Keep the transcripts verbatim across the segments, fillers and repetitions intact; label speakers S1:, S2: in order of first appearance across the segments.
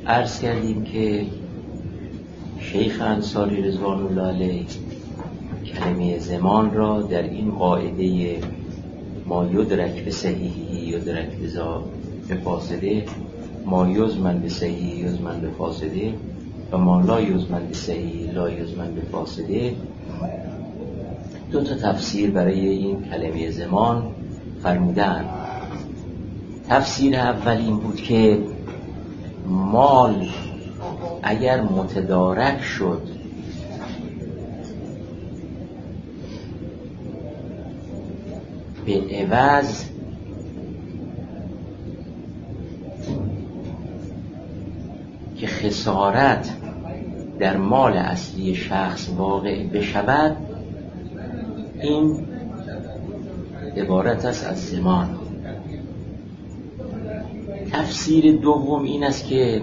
S1: عرض کردیم که شیخ انصاری رضوان الله علیه کلمه زمان را در این قاعده ما یدرک به صحیحی یدرک به فاسده، ما یزمن به صحیحی یزمن به فاسده و ما لا یزمن به صحیحی لا یزمن به فاسده، دو تا تفسیر برای این کلمه زمان فرمودن. تفسیر اول این بود که مال اگر متدارک شد به عوض که خسارت در مال اصلی شخص واقع بشود، این عبارت است از زمان. تفسیر دوم این است که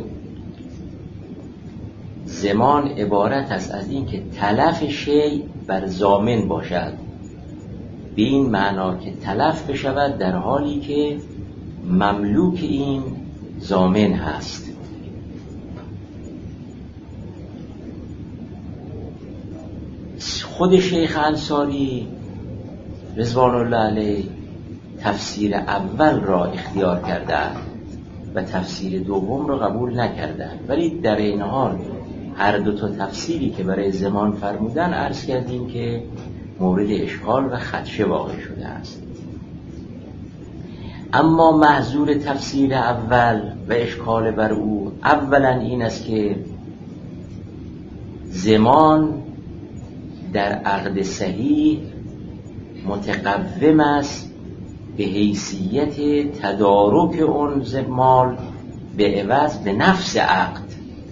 S1: زمان عبارت است از این که تلف شیء بر ضامن باشد، به این معنا که تلف بشود در حالی که مملوک این ضامن هست. خود شیخ انصاری رضوان الله علیه تفسیر اول را اختیار کردند و تفسیر دوم را قبول نکردند، ولی در این حال هر دو تا تفسیری که برای زمان فرمودن عرض کردیم که مورد اشکال و خدشه واقع شده است. اما محظور تفسیر اول و اشکال بر او اولا این است که زمان در عقد صحیح متقوم است به حیثیت تدارک اون مال به عوض به نفس عقد.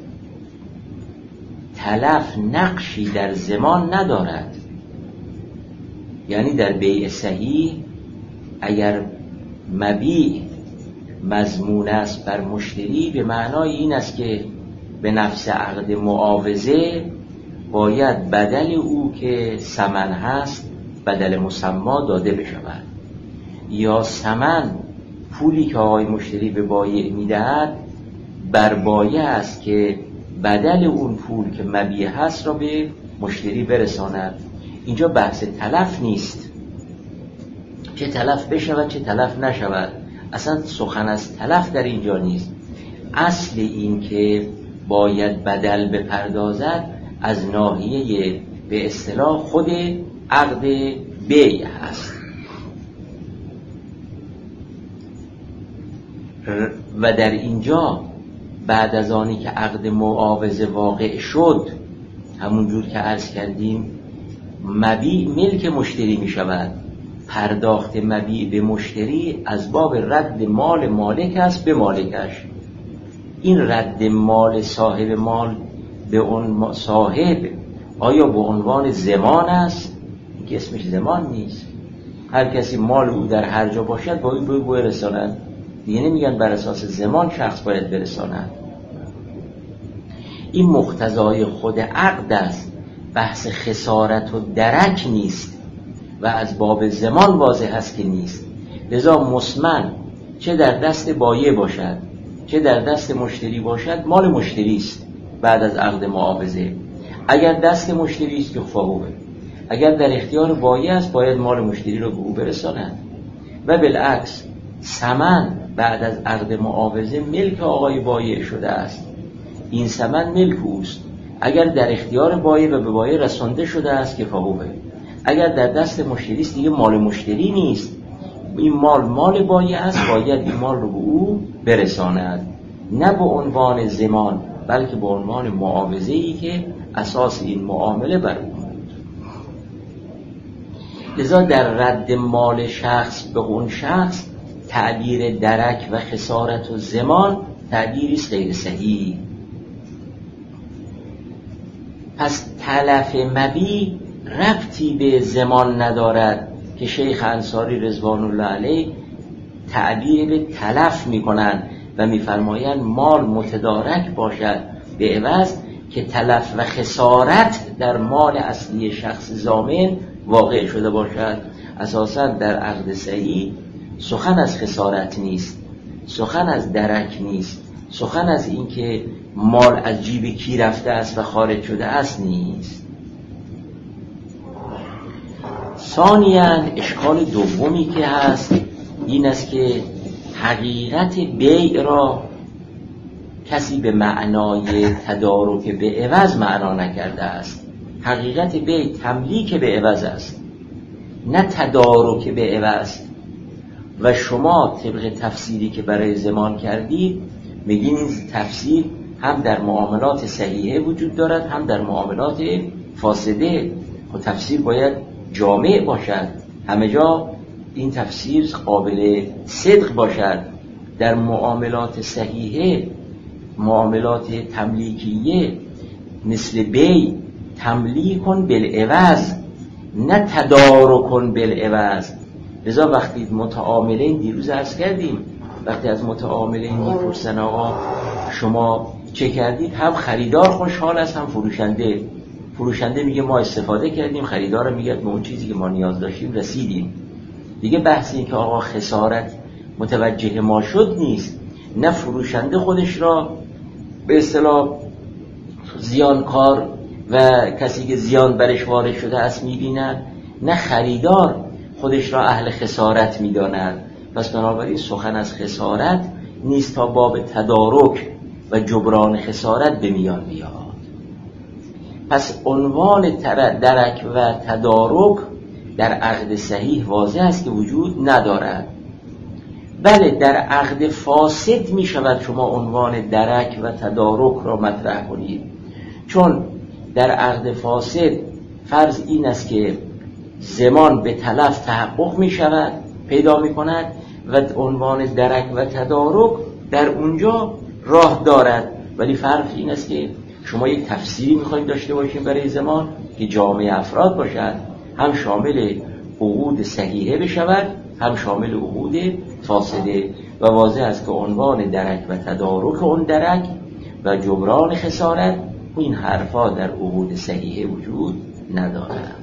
S1: تلف نقشی در زمان ندارد، یعنی در بیع صحیح اگر مبیع مضمون است بر مشتری، به معنای این است که به نفس عقد معاوضه باید بدل او که ثمن هست بدل مسما داده بشود، یا ثمن پولی که آقای مشتری به بایع میدهد بر بایع است که بدل اون پول که مبیع هست را به مشتری برساند. اینجا بحث تلف نیست، چه تلف بشود چه تلف نشود، اصلا سخن از تلف در اینجا نیست. اصل این که باید بدل بپردازد از ناحیه به اصطلاح خود عقد بیع هست و در اینجا بعد از آنی که عقد معاوضه واقع شد، همونجور که عرض کردیم مبیع ملک مشتری می شود. پرداخت مبیع به مشتری از باب رد مال مالک است به مالکش. این رد مال صاحب مال به اون صاحب آیا به عنوان زمان است؟ که اسمش زمان نیست. هر کسی مال او در هر جا باشد باید باید برساند، دیگه نمیگن بر اساس زمان شخص باید برساند. این مقتضای خود عقد است، بحث خسارت و درک نیست و از باب زمان واضح است که نیست. لذا مسمن چه در دست بایع باشد چه در دست مشتری باشد مال مشتری است. بعد از عقد معاوضه اگر دست مشتری است که فهوه، اگر در اختیار بایع است باید مال مشتری را به او برساند. و بالعکس ثمن بعد از عقد معاوضه ملک آقای بایع شده است، این ثمن ملک اوست. اگر در اختیار بایع و به بایع رسانده شده است که فهوه، اگر در دست مشتری است دیگه مال مشتری نیست، این مال مال بایع است، باید این مال رو به او برساند، نه به عنوان زمان بلکه به عنوان معاوضه‌ای که اساس این معامله بر او بود. لذا در رد مال شخص به اون شخص تعبیر درک و خسارت و زمان تعبیری است غیر صحیح. پس تلف مبیع ربطی به زمان ندارد که شیخ انصاری رضوان الله علیه تعبیر به تلف میکنند و میفرمایند مال متدارک باشد به عوض که تلف و خسارت در مال اصلی شخص ضامن واقع شده باشد. اساساً در عقد صحیح سخن از خسارت نیست، سخن از درک نیست، سخن از این که مال از جیب کی رفته است و خارج شده است نیست. ثانیاً اشکال دومی که هست این است که حقیقت بیع را کسی به معنای تدارک به عوض معنا نکرده است. حقیقت بیع تملیک به عوض است، نه تدارک به عوض. و شما طبق تفسیری که برای زمان کردید میگین این تفسیر هم در معاملات صحیحه وجود دارد هم در معاملات فاسده. و تفسیر باید جامع باشد، همه جا این تفسیر قابل صدق باشد. در معاملات صحیحه، معاملات تملیکیه مثل بی، تملیکن بالعوض نه تدارکن بالعوض. لذا وقتی متعاملین، دیروز عرض کردیم، وقتی از متعاملین میپرسن آقا شما چه کردید، هم خریدار خوشحال است هم فروشنده. فروشنده میگه ما استفاده کردیم، خریدار میگه به اون چیزی که ما نیاز داشتیم رسیدیم. دیگه بحث این که آقا خسارت متوجه ما شد نیست. نه فروشنده خودش را به اصطلاح زیانکار و کسی که زیان برش وارد شده است میبیند، نه خریدار خودش را اهل خسارت میداند. پس بنابراین سخن از خسارت نیست تا باب تدارک و جبران خسارت به میان بیاد. پس عنوان درک و تدارک در عقد صحیح واضح است که وجود ندارد. بله در عقد فاسد می شود شما عنوان درک و تدارک را مطرح کنید، چون در عقد فاسد فرض این است که زمان به تلف تحقق می شود، پیدا می کند و عنوان درک و تدارک در اونجا راه دارد. ولی فرق این است که شما یک تفسیری میخواید داشته باشید برای زمان که جامع افراد باشد، هم شامل عقود صحیحه بشود هم شامل عقود فاسده. و واضح است که عنوان درک و تدارک اون درک و جبران خسارت این حرفا در عقود صحیحه وجود ندارد.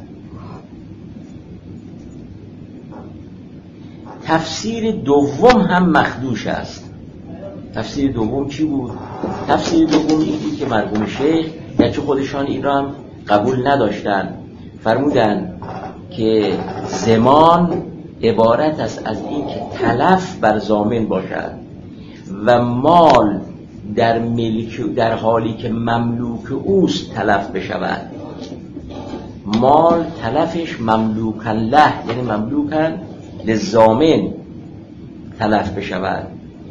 S1: تفسیر دوم هم مخدوش است. تفسیر دوم چی بود؟ تفسیر دوم این بود که مرحوم شیخ گرچه خودشان این را هم قبول نداشتن، فرمودن که زمان عبارت است از این که تلف بر ضامن باشد و مال در ملک در حالی که مملوک اوست تلف بشود. مال تلفش مملوکن له، یعنی مملوکن للضامن تلف بشود.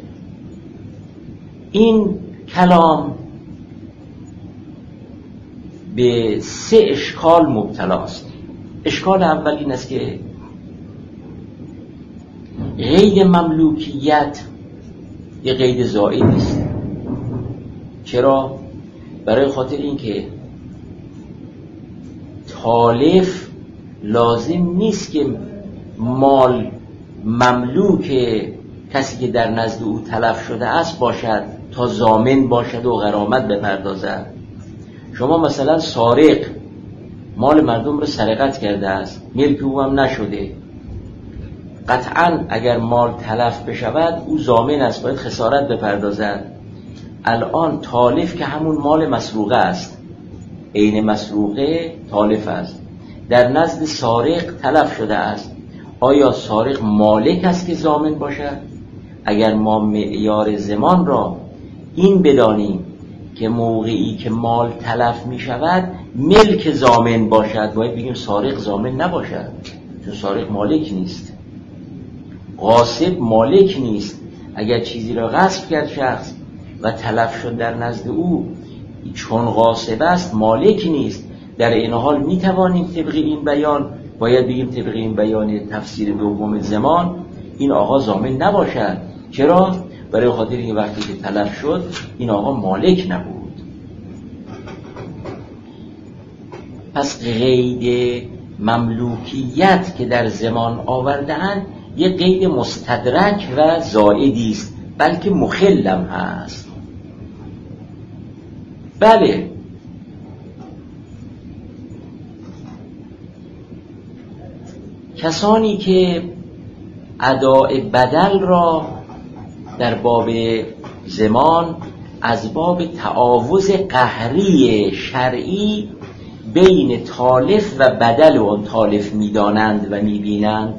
S1: این کلام به سه اشکال مبتلاست. اشکال اول این است که قید مملوکیت یه قید زائد است. چرا؟ برای خاطر این که تالف لازم نیست که مال مملوک کسی که در نزد او تلف شده است باشد تا ضامن باشد و غرامت بپردازد. شما مثلا سارق مال مردم رو سرقت کرده است، ملک او هم نشده، قطعا اگر مال تلف بشود او ضامن است، باید خسارت بپردازد. الان تالف که همون مال مسروقه است، عین مسروقه تالف است، در نزد سارق تلف شده است. آیا سارق مالک است که ضامن باشد؟ اگر ما معیار زمان را این بدانیم که موقعی که مال تلف می شود ملک ضامن باشد، باید بگیم سارق ضامن نباشد، چون سارق مالک نیست، غاصب مالک نیست. اگر چیزی را غصب کرد شخص و تلف شد در نزد او، چون غاصب است مالک نیست. در این حال می توانیم طبق این بیان، باید بگیم طبق این بیان تفسیر دوم زمان، این آقا ضامن نباشد. چرا؟ برای خاطر این وقتی که تلف شد این آقا مالک نبود. پس قید مملوکیت که در زمان آورده‌اند یک قید مستدرک و زائدی است، بلکه مخلم هست. بله کسانی که اداء بدل را در باب زمان از باب تعاوض قهری شرعی بین تالف و بدل اون تالف میدانند و میبینند.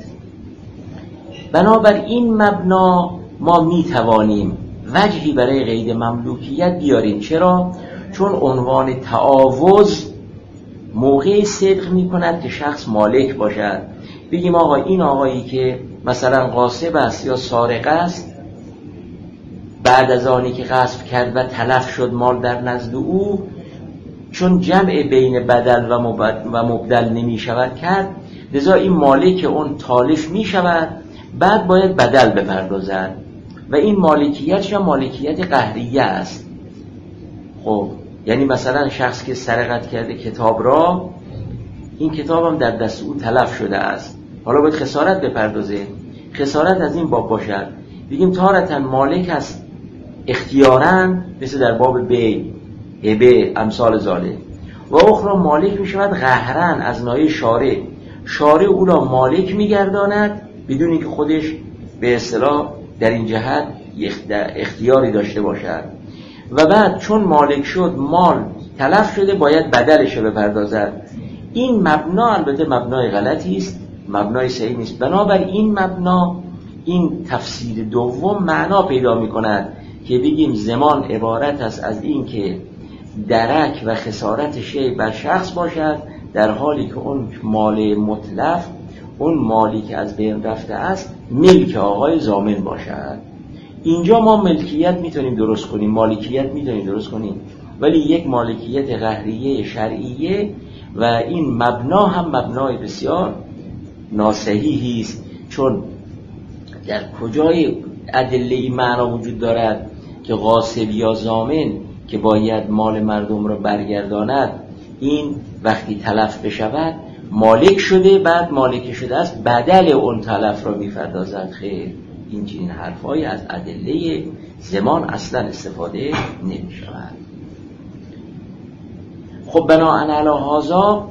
S1: بنابر این مبنا ما میتوانیم وجهی برای قید مملوکیت بیاریم. چرا؟ چون عنوان تعاوض موقع صدق میکند که شخص مالک باشد. بگیم آقا این آقایی که مثلا غاصب است یا سارق است، بعد از آنی که غصب کرد و تلف شد مال در نزد او، چون جمع بین بدل و مبدل نمی شود کرد، لذا این مالک اون تالف می شود، بعد باید بدل بپردازد و این مالکیتش مالکیت قهریه است. خب یعنی مثلا شخص که سرقت کرده کتاب را، این کتاب هم در دست او تلف شده است، حالا باید خسارت بپردازه. خسارت از این باب باشد، بگیم تارتاً مالک است اختیاراً، مثل در باب بی هبه امثال ذالک، و اخرى مالک می شود قهراً از ناحیه شارع. شارع او را مالک می گرداند بدون اینکه خودش به اصطلاح در این جهت اختیاری داشته باشد. و بعد چون مالک شد مال تلف شده، باید بدلش رو بپردازد. این مبنا البته مبنای غلطی است، مبنای صحیح نیست. بنابر این مبنا این تفسیر دوم معنا پیدا می کند که بگیم زمان عبارت است از این که درک و خسارت شیء بر شخص باشد، در حالی که اون مال متلف، اون مالی که از بین رفته است، ملک آقای ضامن باشد. اینجا ما ملکیت میتونیم درست کنیم، مالکیت میتونیم درست کنیم، ولی یک مالکیت قهریه شرعیه و این مبنا هم مبنای بسیار ناصحیحی است. چون در کجای ادله معنا وجود دارد که غاصب یا ضامن که باید مال مردم را برگرداند، این وقتی تلف بشود مالک شده، بعد مالک شده است بدل اون تلف را می‌پردازد؟ خیر، این چنین حرفایی از ادله زمان اصلا استفاده نمی‌شود. خب بناء علی هذا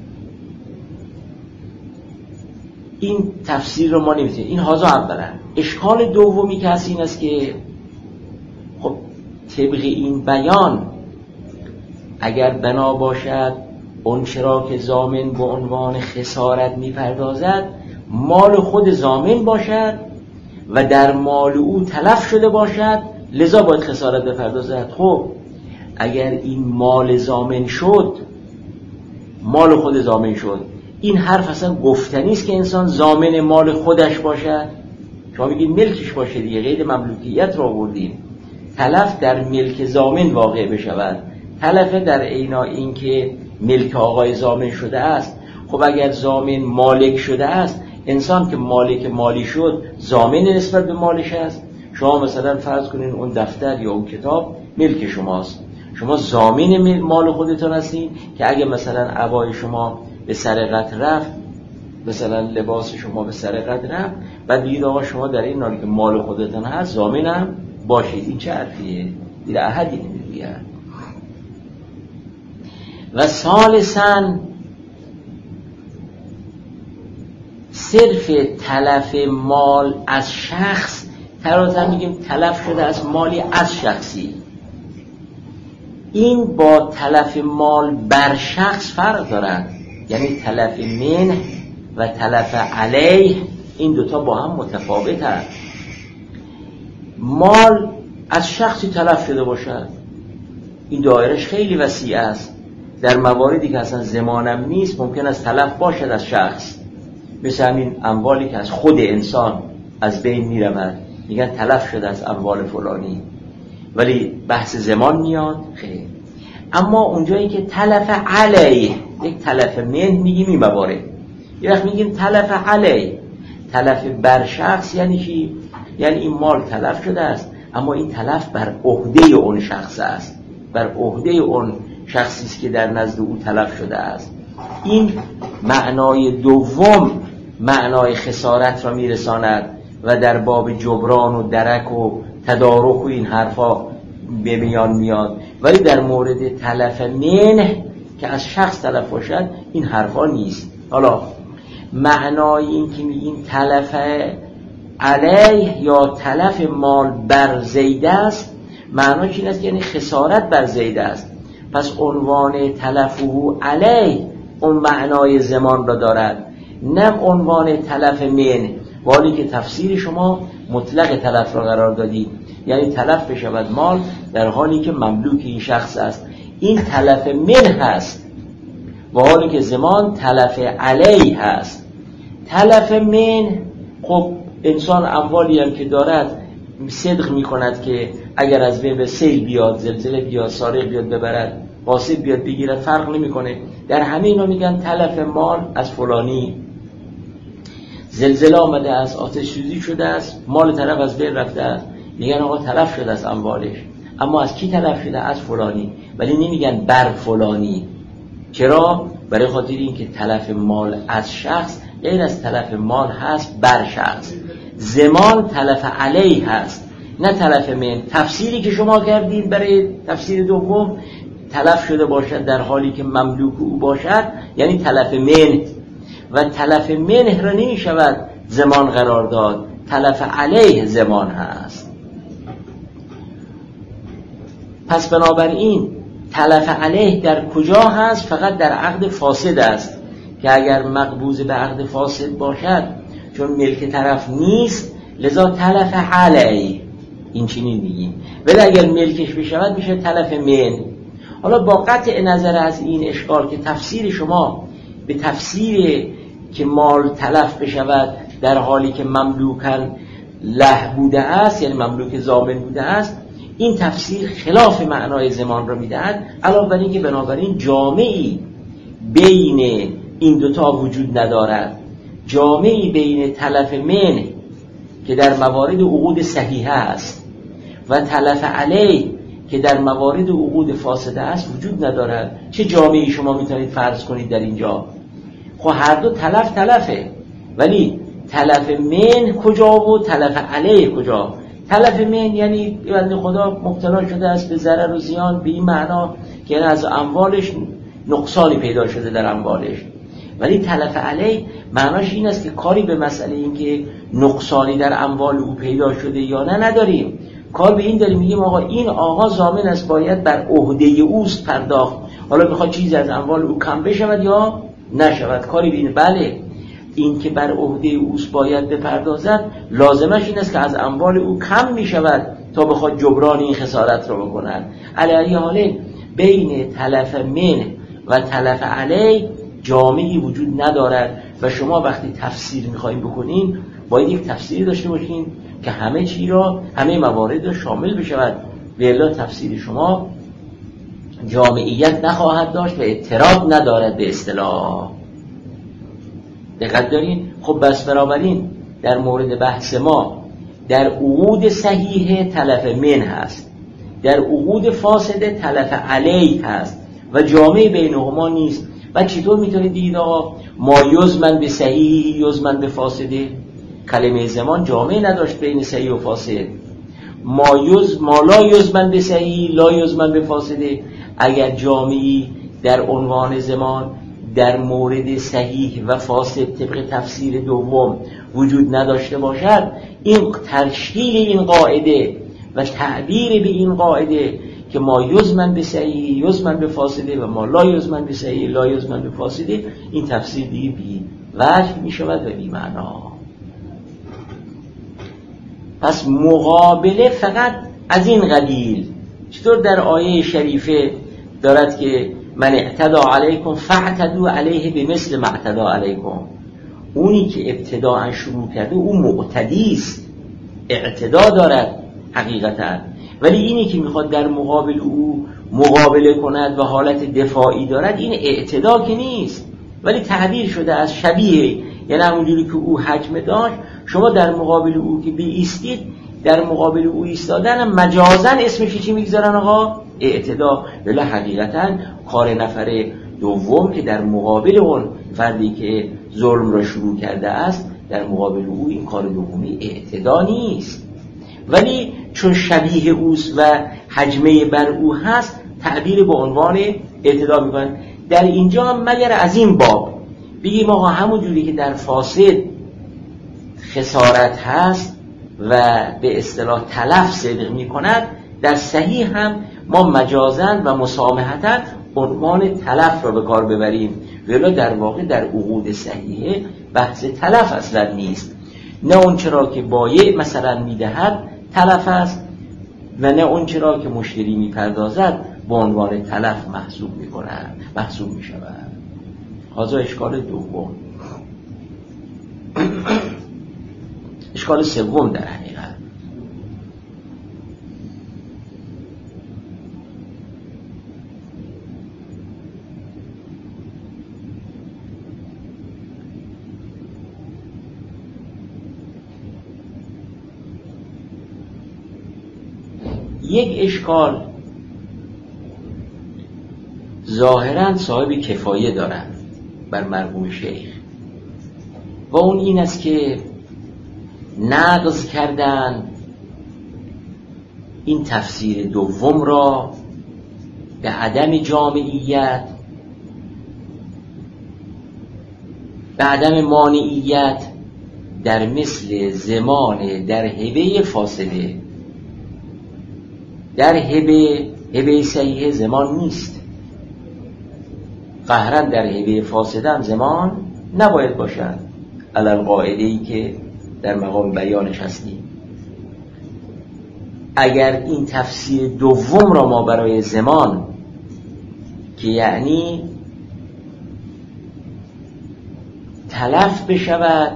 S1: این تفسیر رو ما نمی‌تونیم. این هذا اولا. اشکال دومی که هست این است که خب طبق این بیان اگر بنا باشد اون چرا که ضامن به عنوان خسارت می‌پردازد مال خود ضامن باشد و در مال او تلف شده باشد، لذا باید خسارت بپردازد. خب اگر این مال ضامن شد، مال خود ضامن شد، این حرف اصلا گفتنی است که انسان ضامن مال خودش باشد. شما میگید ملکش باشه دیگه، قید مملوکیت رو آوردیم. تلف در ملک ضامن واقع بشود، تلف در عینا این که ملک آقای ضامن شده است. خب اگر ضامن مالک شده است، انسان که مالک مالی شد ضامن نسبت به مالش است. شما مثلا فرض کنین اون دفتر یا اون کتاب ملک شماست، شما ضامن مال خودتون هستین که اگه مثلا عبای شما به سرقت رفت، مثلا لباس شما به سرقت رفت، بعد بگید آقا شما در این حالی که مال خودتون هست ضامنم باشید. این چه حرفیه؟ دید احدی نمیگه. و ثالثاً صرف تلف مال از شخص، ترازن میگیم تلف شده از مالی از شخصی، این با تلف مال بر شخص فرق دارد. یعنی تلف منه و تلف علیه این دوتا با هم متفاوت هست. مال از شخصی تلف شده باشد، این دایرش خیلی وسیع است. در مواردی که اصلا زمانم نیست ممکن است تلف باشد از شخص، مثل همین اموالی که از خود انسان از بین می رود، میگن تلف شده از اموال فلانی، ولی بحث زمان میاد خیر. اما اونجایی که تلف علیه، یک تلف من میگیم این موارد، یه وقت میگیم تلف علیه، تلف بر شخص یعنی چی؟ یعنی این مال تلف شده است اما این تلف بر عهده اون شخص است، بر عهده اون شخصی است که در نزد او تلف شده است. این معنای دوم معنای خسارت را میرساند و در باب جبران و درک و تدارک و این حرفا به میان میاد. ولی در مورد تلف منه که از شخص تلف باشد این حرفا نیست. حالا معنای این که میگیم تلف علیه یا تلف مال بر زید است، معناش این است یعنی خسارت بر زید است. پس عنوان تلفه علیه اون معنای زمان را دارد، نه عنوان تلف من، ولی که تفسیر شما مطلق تلف را قرار دادید، یعنی تلف بشود مال در حالی که مملوک این شخص است. این تلف من هست، و حالی که زمان تلف علیه هست. تلف من، خب انسان اموالی هم که دارد صدق می کند که اگر از بین سیل بیاد، زلزله بیاد، سارق بیاد ببرد، قاصد بیاد بگیرد، فرق نمی کنه. در همه اینا میگن تلف مال از فلانی. زلزله آمده است، آتش سوزی شده است، مال طرف از بین رفته است، میگن آقا تلف شده است اموالش. اما از کی تلف شده؟ از فلانی. ولی نمیگن بر فلانی. چرا؟ برای خاطر این که تلف مال از شخص غیر از تلف مال هست بر شخص. زمان تلف علیه هست، نه تلف من. تفسیری که شما کردید برای تفسیر دوم، تلف شده باشد در حالی که مملوک او باشد، یعنی تلف من. و تلف من را نمی شود زمان قرار داد، تلف علیه زمان هست. پس بنابراین تلف علیه در کجا هست؟ فقط در عقد فاسد است، که اگر مقبوض به عقد فاسد باشد، چون ملک طرف نیست، لذا تلف علیه، این چنین میگیم. ولی اگر ملکش بشود میشه تلف من. حالا با قطع نظر از این اشکال که تفسیر شما به تفسیر که مال تلف بشود در حالی که مملوکن له بوده است، یعنی مملوک ضامن بوده است، این تفسیر خلاف معنای زمان را میدهد. علاوه بر این که بنابراین جامعی بین این دوتا وجود ندارد، جامعی بین تلف من که در موارد عقود صحیحه است و تلف علیه که در موارد عقود فاسده است وجود ندارد. چه جامعی شما میتونید فرض کنید در اینجا؟ خب هر دو تلف تلفه، ولی تلف من کجا و تلف علیه کجا؟ تلف من یعنی بنده خدا مبتلا شده است به ضرر و زیان، به این معنا که از اموالش نقصانی پیدا شده در اموالش. ولی تلف علیه معناش این است که کاری به مسئله این که نقصانی در اموال او پیدا شده یا نه نداریم. کار به این داریم، میگیم آقا این آقا ضامن است، باید بر عهده اوست پرداخت. حالا میخواد چیزی از اموال او کم بشود یا نشود، کاری به این. بله، این که بر عهده اوست باید بپردازد، لازمش این است که از اموال او کم میشود تا بخواد جبران این خسارت رو بکنن. علیه حاله بین تلف من و تلف علیه جامعی وجود ندارد و شما وقتی تفسیر میخواین بکنین باید یک تفسیری داشته باشین که همه چی را، همه موارد را شامل بشود. و الا تفسیر شما جامعیت نخواهد داشت و اضطراب ندارد به اصطلاح. دقت دارین؟ خب بس بنابراین در مورد بحث ما در عقود صحیحه تلف من هست، در عقود فاسده تلف علیه هست و جامعه بینهما نیست. و چطور میتونید دید آقا ما یزمن به صحیح یزمن به فاسده؟ کلمه زمان جامعه نداشت بین صحیح و فاسد. ما یز ما لا یزمن به صحیح لا یزمن به فاسده. اگر جامعی در عنوان زمان در مورد صحیح و فاسد طبق تفسیر دوم وجود نداشته باشد، این تشکیل این قاعده و تعبیر به این قاعده که ما یزمن به صحیح یزمن به فاسده و ما لا یزمن به صحیح لا یزمن به فاسده، این تفسیر دیگه بی وجه می شود و بی معنا. پس مقابله فقط از این قبیل. چطور در آیه شریفه دارد که من اعتدا علیکم فاعتدوا علیه بمثل ما اعتدا علیکم. اونی که ابتداء شروع کرده اون معتدی است، اعتدا دارد حقیقتا. ولی اینی که میخواد در مقابل او مقابله کند و حالت دفاعی دارد، این اعتدا که نیست، ولی تعبیر شده از شبیه. یعنی همونجوری که او حجم داشت، شما در مقابل او که بیستید، در مقابل او ایستادن مجازن اسمش چی میگذارن آقا؟ اعتدا. ولی حقیقتا کار نفر دوم که در مقابل اون فردی که ظلم را شروع کرده است، در مقابل او این کار دومی اعتدا نیست، ولی چون شبیه اوست و حجمه بر او هست تعبیر به عنوان اعتدا میکنن. در اینجا مگر از این باب بگیم آقا همون جوری که در فاسد خسارت هست و به اصطلاح تلف صدق میکند، در صحیح هم ما مجازاً و مسامحتاً عنوان تلف را به کار ببریم، ولی در واقع در عقود صحیحه بحث تلف اصلا نیست. نه اون چرا که بایع مثلا میدهد تلف است و نه اون چرا که مشتری میپردازد به عنوان تلف محسوب میکنند محسوب میشود. هذا اشکال دوم. اشکال سوم در حقیقت یک اشکال ظاهراً صاحب کفایه دارند بر مرحوم شیخ و اون این است که نقض کردن این تفسیر دوم را به عدم جامعیت، به عدم مانعیت در مثل زمان در هبه فاسده. در هبه هبه صحیحه زمان نیست، قهرن در هبه فاسده هم زمان نباید باشد، علل قاعده‌ای که در مقام بیانش هستیم. اگر این تفسیر دوم را ما برای زمان که یعنی تلف بشود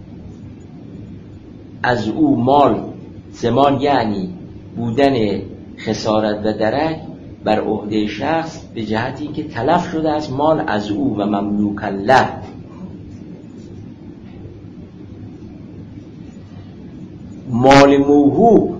S1: از او مال، زمان یعنی بودن خسارت و درک بر عهده شخص به جهتی که تلف شده است مال از او و مملوک له، مال موهوب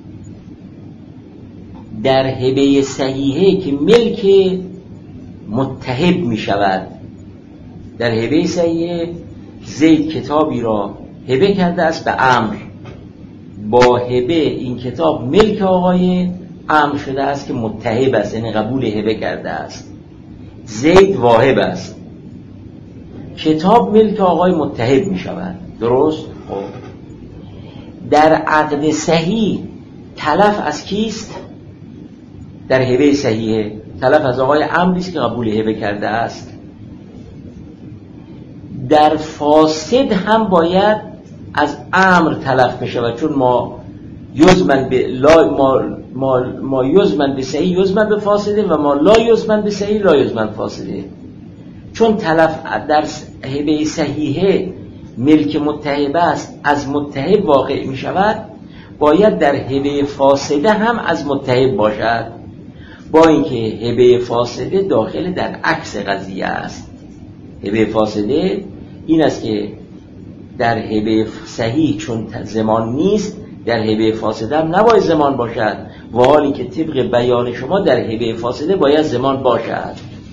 S1: در هبه صحیحه که ملک متهب می شود. در هبه صحیحه زید کتابی را هبه کرده است به عمرو، با هبه این کتاب ملک آقای عمرو شده است که متهب است، یعنی قبول هبه کرده است. زید واهب است، کتاب ملک آقای متهب می شود. درست؟ خب در عقد صحیح تلف از کیست؟ در هبه صحیحه تلف از آقای عمرو است که قبول هبه کرده است. در فاسد هم باید از امر تلف بشود، چون ما یزمن به لا ما ما, ما یزمن به صحیح یزمن به فاسده و ما لا یزمن به صحیح لا یزمن فاسده. چون تلف در هبه صحیحه ملک متهب است، از متهب واقع می شود، باید در هبه فاسده هم از متهب باشد، با اینکه هبه فاسده داخل در عکس قضیه است. هبه فاسده این است که در هبه صحیح چون زمان نیست، در هبه فاسده هم نباید زمان باشد، و حالی که طبق بیان شما در هبه فاسده باید زمان باشد.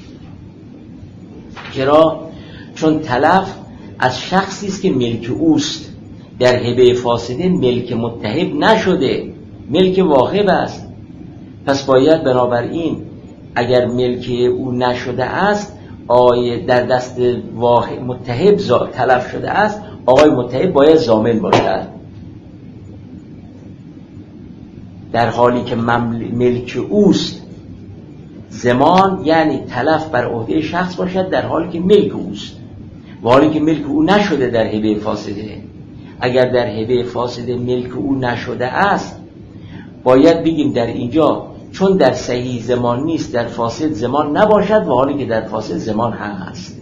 S1: چرا؟ چون تلف از شخصی است که ملک اوست، در هبه فاسده ملک متهب نشده، ملک واهب است. پس باید بنابراین اگر ملک او نشده است، آقای در دست واهب متهب تلف شده است، آقای متهب باید ضامن باشد، در حالی که ملک اوست. زمان یعنی تلف بر عهده شخص باشد در حالی که ملک اوست، و حالی که ملک او نشده در هبه فاسده. اگر در هبه فاسده ملک او نشده است، باید بگیم در اینجا چون در صحیح زمان نیست، در فاسد زمان نباشد، و حالی که در فاسد زمان هم هست.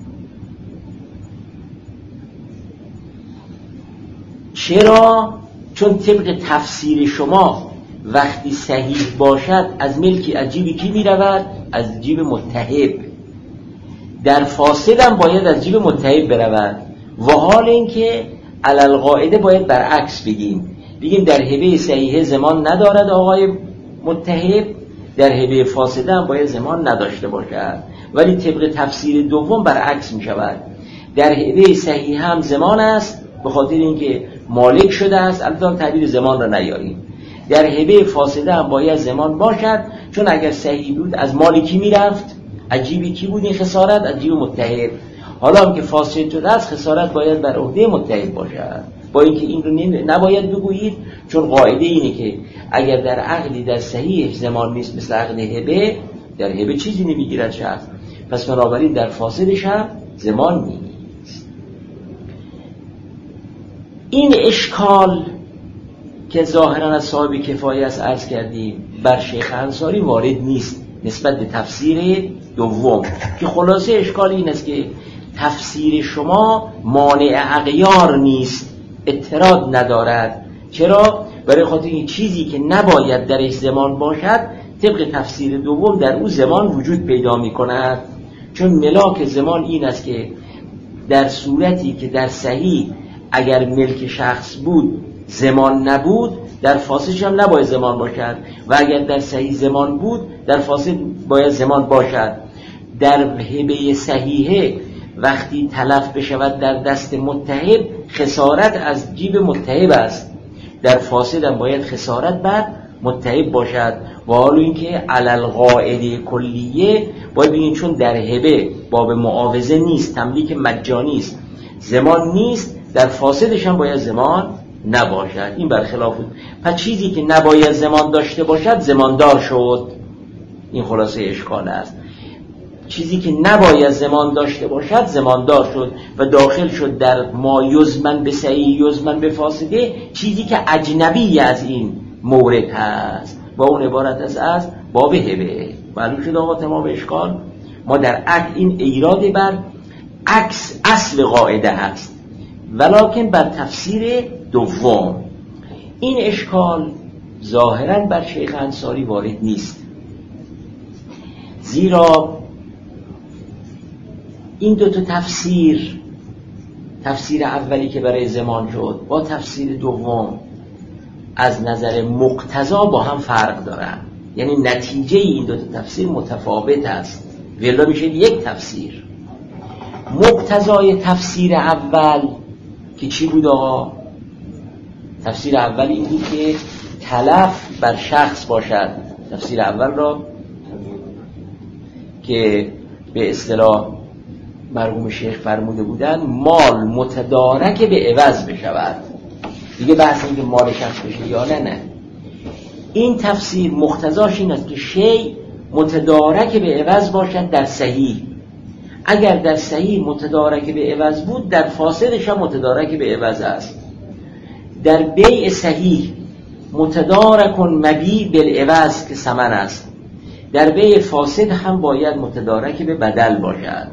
S1: چرا؟ چون طبق تفسیر شما وقتی صحیح باشد از ملک از جیب کی می رود؟ از جیب متهب. در فاسد هم باید از جیب متهب برود، و حال اینکه علل قاعده باید برعکس بگیم، بگیم در هبه صحیحه زمان ندارد آقای متهب، در هبه فاسده هم باید زمان نداشته باشد. ولی طبق تفسیر دوم برعکس می شود، در هبه صحیحه هم زمان است به خاطر اینکه مالک شده است، البته تعبیر زمان را نیاریم. در هبه فاسده هم باید زمان باشد، چون اگر صحیح بود از مالکی می رفت، از جیب کی بود این خسارت؟ از جیب متهب. حالا هم که فاسد شده است، خسارت باید بر عهده متهب باشد. با اینکه این رو نباید بگویید، چون قاعده اینه که اگر در عقدی در صحیح زمان نیست مثل عقد هبه، در هبه چیزی نمیگیرد شخص، پس بنابراین در فاسدش هم زمان نیست. این اشکال که ظاهرا از صاحب کفایه است عرض کردیم بر شیخ انصاری وارد نیست نسبت به تفسیر دوم، که خلاصه اشکال این است که تفسیر شما مانع اغیار نیست، اعتراض ندارد. چرا؟ برای خاطر این چیزی که نباید درش زمان باشد طبق تفسیر دوم در او زمان وجود پیدا می کند، چون ملاک زمان این است که در صورتی که در صحیح اگر ملک شخص بود زمان نبود، در فاسدش هم نباید زمان باشد، و اگر در صحیح زمان بود در فاسد باید زمان باشد. در هبه صحیحه وقتی تلف بشود در دست متهب، خسارت از جیب متهب است، در فاسد هم باید خسارت بر متهب باشد. و حالا اینکه علل قاعده کلیه باید بگیم چون در هبه باب معاوضه نیست، تملیک مجانی است، زمان نیست، در فاسدش هم باید زمان نباشد. این برخلاف بود. پس چیزی که نباید زمان داشته باشد زماندار شد. این خلاصه اشکال است. چیزی که نباید زمان داشته باشد زماندار شد و داخل شد در ما یزمن به صحیح یزمن به فاسده، چیزی که اجنبی از این مورد هست و اون عبارت از از باب هبه. معلوم شد آقا تمام اشکال. ما در عکس این ایراد بر عکس اصل قاعده هست، ولکن بر تفسیر دوم این اشکال ظاهرا بر شیخ انصاری وارد نیست، زیرا این دو تا تفسیر، تفسیر اولی که برای زمان شد با تفسیر دوم از نظر مقتضا با هم فرق دارن، یعنی نتیجه این دو تا تفسیر متفاوت است، ولی میشه یک تفسیر. مقتضای تفسیر اول که چی بود آقا؟ تفسیر اول این بود که تلف بر شخص باشد. تفسیر اول را که به اصطلاح مرحوم شیخ فرموده بودن مال متدارک به عوض بشود، دیگه بحث این که مال شخص بشه یا نه نه. این تفسیر مقتضاش این است که شی متدارک به عوض باشد در صحیح. اگر در صحیح متدارک به عوض بود، در فاسدش هم متدارک به عوض است. در بیع صحیح متدارکن مبیع بالعوض که ثمن است، در بیع فاسد هم باید متدارک به بدل باشد.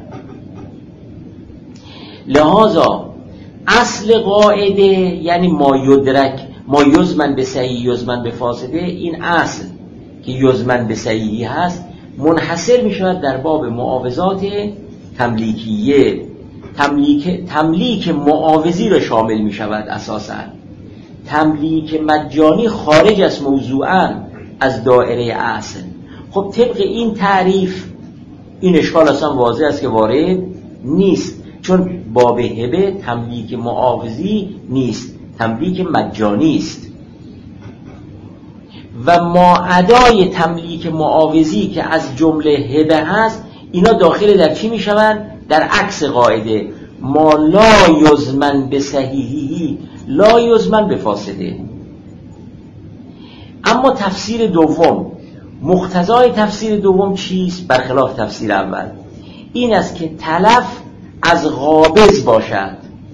S1: لذا اصل قاعده یعنی ما یدرک ما یزمن به صحیح یزمن به فاسده، این اصل که یزمن به صحیحی هست منحصر می شود در باب معاوضات تملیکیه. تملیک تملیک معاوضی را شامل می شود اساساً. تملیک مجانی خارج از موضوعاً از دائره اصل. خب طبق این تعریف این اشکال اصلا واضح است که وارد نیست، چون باب هبه تملیک معاوضی نیست، تملیک مجانی است. و ما ادای تملیک معاوضی که از جمله هبه هست، اینا داخل در چی می شوند؟ در عکس قاعده ما لا یزمن به صحیحی لا یزمن به فاسده. اما تفسیر دوم، مقتضای تفسیر دوم چیست؟ برخلاف تفسیر اول این است که تلف از قابض باشد،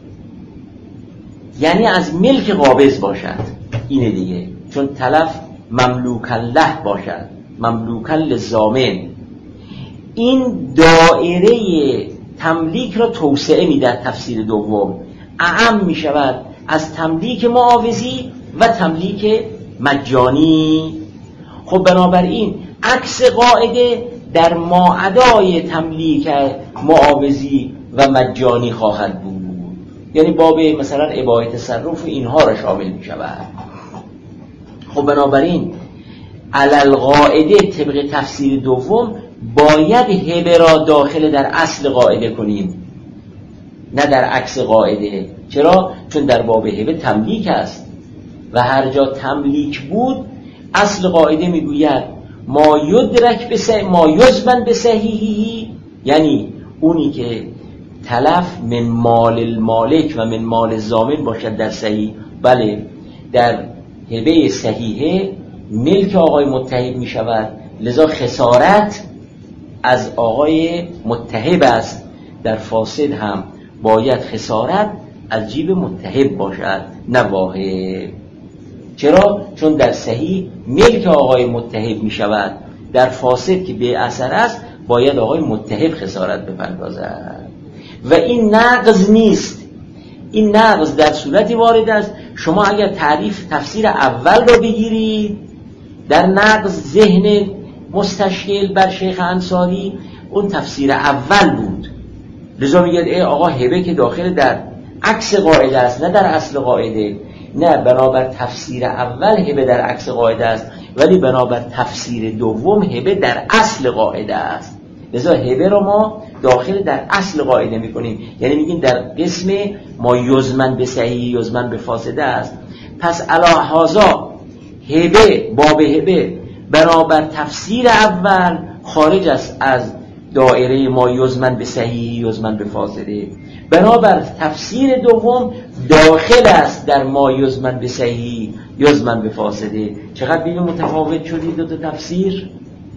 S1: یعنی از ملک قابض باشد. اینه دیگه، چون تلف مملوکن له باشد، مملوکن للضامن. این دائره تملیک را توسعه میده. تفسیر دوم اعم می شود از تملیک معاوضی و تملیک مجانی. خب بنابراین عکس قاعده در ماعدای تملیک معاوضی و مجانی خواهد بود، یعنی باب مثلا اباحه تصرف اینها را شامل می شود. خب بنابراین علل قاعده طبق تفسیر دوم باید هبه را داخل در اصل قاعده کنیم، نه در عکس قاعده. چرا؟ چون در باب هبه تملیک است و هر جا تملیک بود اصل قاعده میگوید ما یدرک به ما یزمن به صحیحی، یعنی اونی که تلف من مال المالک و من مال الضامن باشد در صحیح. بله، در هبه صحیحه ملک آقای متهب می شود، لذا خسارت از آقای متهب است. در فاسد هم باید خسارت از جیب متهب باشد نه واهب. چرا؟ چون در صحیح ملک آقای متهب می شود، در فاسد که به اثر است باید آقای متهب خسارت بپردازد و این نقض نیست. این نقض در صورتی وارد است شما اگر تعریف تفسیر اول رو بگیرید، در نقض ذهن مستشکل بر شیخ انصاری اون تفسیر اول بود، لذا میگه ای آقا هبه که داخل در عکس قاعده است نه در اصل قاعده. نه، بنابر تفسیر اول هبه در عکس قاعده است، ولی بنابر تفسیر دوم هبه در اصل قاعده است. لذا هبه رو ما داخل در اصل قاعده میکنیم، یعنی میگیم در قسم ما یزمن به صحیح یزمن به فاسده است. پس علی هذا هبه باب هبه بنابر تفسیر اول خارج است از دایره ما یزمن به صحیح یزمن به فاسده، بنابر تفسیر دوم داخل است در ما یزمن به صحیح یزمن به فاسده. چقدر بین متفاوت شدید دو تا تفسیر.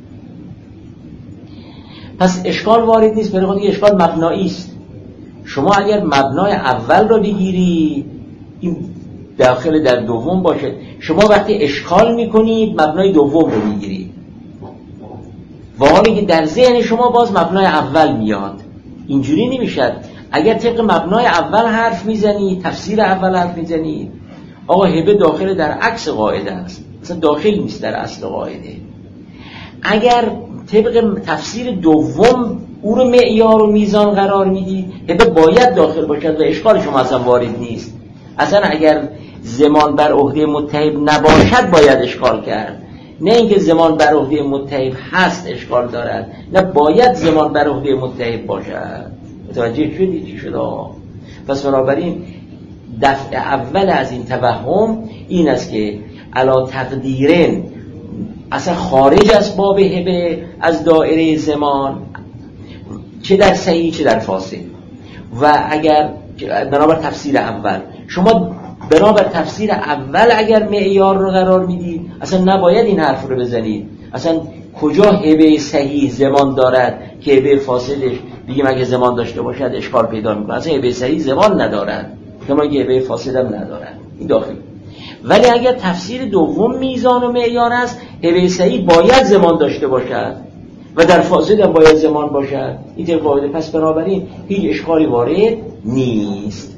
S1: پس اشکال وارد نیست، برای خود اشکال مبنایی است. شما اگر مبنای اول رو بگیری این داخل در دوم باشه، شما وقتی اشکال میکنید مبنای دوم رو میگیرید، و حالی که در ذهن شما باز مبنای اول میاد. اینجوری نمیشد. اگر طبق مبنای اول حرف میزنید، تفسیر اول حرف میزنید، آقا هبه داخل در عکس قاعده است، اصلا داخل نیست در اصل قاعده. اگر طبق تفسیر دوم او رو معیار و میزان قرار میدید، هبه باید داخل باشد و اشکال شما اصلا وارد نیست. اصلا اگر زمان بر عهده متهب نباشد باید اشکال کرد، نه اینکه زمان بر عهده متهب هست اشکال دارد، نه باید زمان بر عهده متهب باشد. متوجه شدید چی شده؟ پس بنابراین دفع اول از این توهم این است که علا تقدیرن اصلا خارج از باب هبه از دایره زمان، چه در صحیح چه در فاسد. و اگر بنابر تفسیر اول شما بنابر تفسیر اول اگر معیار رو قرار میدید، اصلا نباید این حرف رو بزنید. اصلا کجا هبه صحیح زمان دارد که هبه فاسدش بگیم اگه زمان داشته باشد اشکال پیدا میکنه؟ اصلا هبه صحیح زمان ندارد، کما که هبه فاسد هم ندارد، این داخل. ولی اگر تفسیر دوم میزان و معیار است، هبه صحیح باید زمان داشته باشد و در فاسد هم باید زمان باشد. این طبق قاعده. پس بنابراین هیچ اشکالی وارد نیست.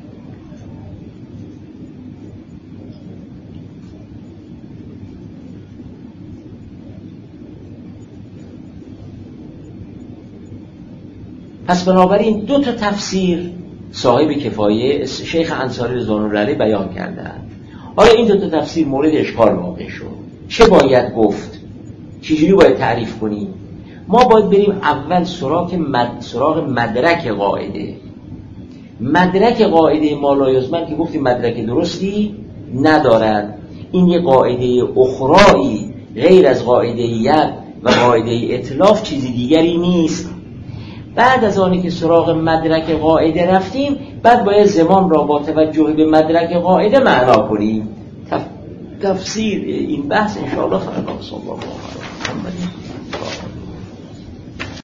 S1: پس بنابراین دو تا تفسیر صاحب کفایه شیخ انصاری رضوان الله علیه بیان کردند. حالا این دو تا تفسیر مورد اشکال واقع شد. چه باید گفت؟ چجوری باید تعریف کنیم؟ ما باید بریم اول سراغ مد... سراغ مدرک قاعده. مدرک قاعده مالایزمن که گفتیم مدرک درستی ندارد. این یه قاعده اخرایی غیر از قاعده ید و قاعده اتلاف چیزی دیگری نیست. بعد از آنی که سراغ مدرک قاعده رفتیم، بعد باید زمان را با توجه به مدرک قاعده معنا کنیم. تف... تفسیر این بحث انشاءالله فردا صلی الله علیه و سلم.